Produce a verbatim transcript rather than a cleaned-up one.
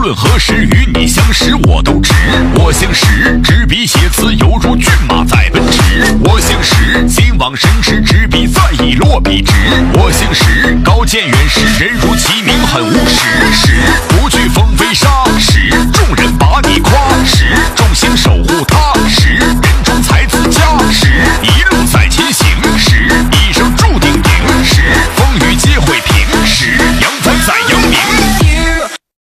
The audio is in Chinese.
论何时与你相识，我都值。我姓石，执笔写词犹如骏马在奔驰。我姓石，心往神驰，执笔再以落笔直。我姓石，高见远识，人如